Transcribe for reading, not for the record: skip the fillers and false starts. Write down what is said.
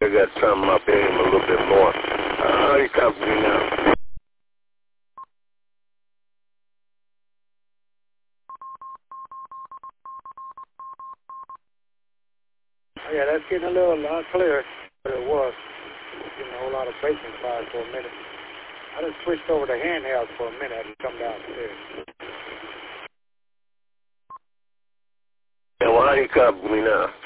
I got something up in him a little bit more. You come to me now. Oh, yeah, that's getting a little clearer than it was. Getting a whole lot of baking fires for a minute. I just switched over to handhelds for a minute and come downstairs. Yeah, well, how you come to me now?